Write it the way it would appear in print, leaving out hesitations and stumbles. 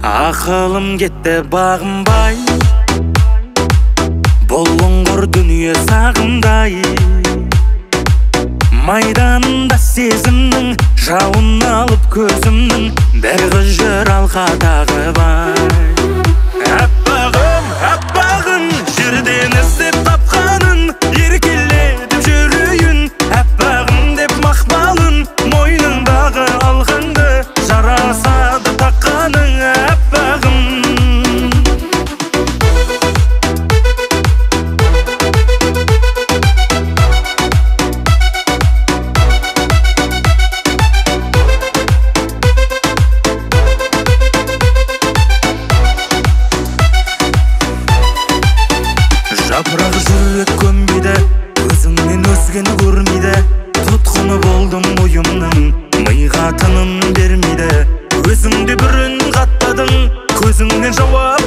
Ақылым кетті бағынбай, бұлыңғыр дүние сағымдай. Майданында сезімнің жауын алып көзімнің, бір қыз жүр алқадағы бай. Аппағым, аппағым, жерден іздеп тапқанын, еркелетіп жүрейін. Аппағым деп мақпалын, мойныңдағы алғанды, жарасады таққаның. Аппағым, жапырақ жүрек көнбейді, өзіңнен өзгені көрмейді. Тұтқыны болдым ойымның, миға тыным бермейді. Өзіңде бір үн қаттадың, көзіңнен жауап